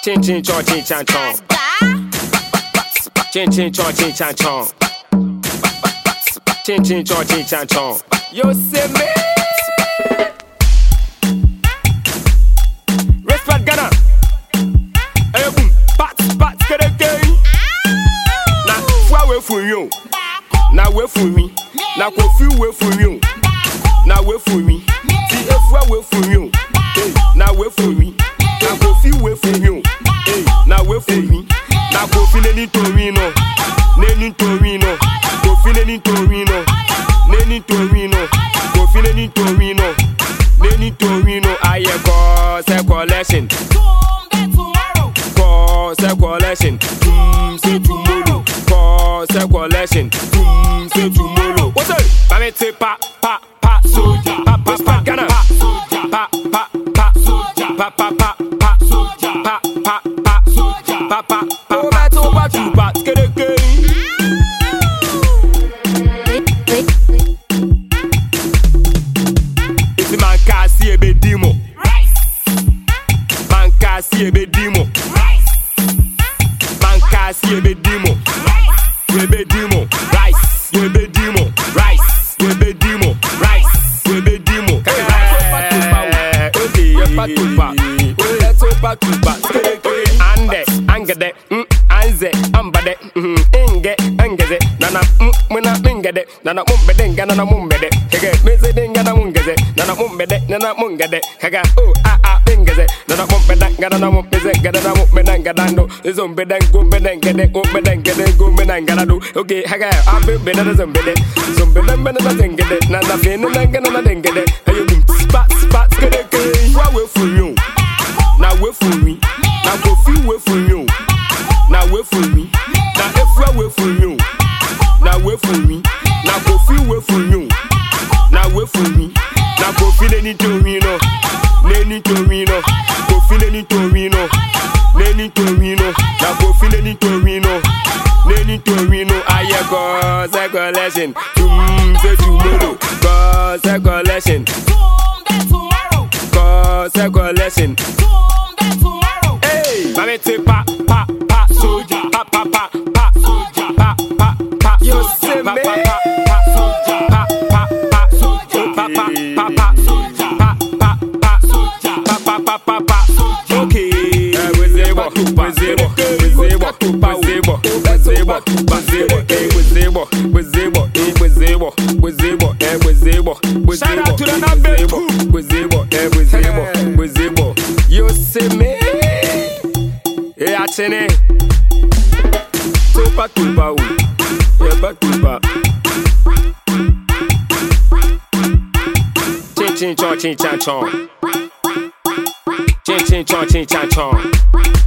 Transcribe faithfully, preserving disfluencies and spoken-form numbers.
Chin chin chong chin chan chong. Chin chin chong chin chan chong. Chin chin chong chin chan chong. You see me? Respect Ghana. Hey boom, pat pat kereke. Na fwa we for you. Na we for me. Na kofi we for you. Na we for me. Ti efwa we for you. Na we for me. Na kofi we for you. Na we for me. Na kofi neni torino. Neni torino. Kofi neni torino. Neni torino. Kofi neni torino. Neni torino. Aye cause a collection. Cause a collection. Boom say tomorrow. Cause a collection. Boom say tomorrow. What's up? Mame say pa pa pa soldier. Pa pa pa Ghana. Pa pa pa pa soldier. Pa pa pa pa soldier. Pa pa pa soldier. Pa pa pa pa over to bat kereke. If man can see a bit demo. Man can see a bit demo. Man can see a bit demo. We be demo. Rice. We be demo. Rice. We be demo. Rice. We be demo. Okay, you're back to back. Let's go back to back. Ande, angede, mm, anze, ambade, mm, inge, angeze, nana, mm, muna mingede, nana mumbede, nana mumbede, kege, meze nana mungeze, nana mumbede, nana mungede, kaga, oh, ah, ah, ingeze, nana mumbede, nana mumbeze, nana mumbede, nana zumbede, gumbede, gede, gumbede, gede, gumbede, nana okay, haga, I'm better zumbede, zumbede, better zengede, nana fene, nana dengede, hey, you spot, spot, gede, gede, what will for you? Now wait for me. Now go feel wait for you. Now wait for me. Now if I wait for you. Now wait for me. Now go feel wait for you. Now wait for me. Now go feel any torino. Any torino. Go feel any torino. Any torino. Now go feel any torino. Any torino. I cause a collection. Boom, say tomorrow. Cause a collection. Cause a collection. Hey, mame say pa pa pa soldier, pa pa pa pa soldier, pa pa pa. You see me? Pa pa pa soldier, pa pa pa soldier, pa pa pa pa soldier, pa pa pa soldier, pa pa pa pa pa. Okay, wezebo, wezebo, wezebo, wezebo, wezebo, wezebo, wezebo, wezebo, wezebo, wezebo, wezebo, wezebo. Shout out to the number two. Wezebo, wezebo, wezebo. You see me? Hey, Achene. Tupa tupa u. Yeba tupa. Chin chin chong chin chan chong. Chin chin chong chin chan chong.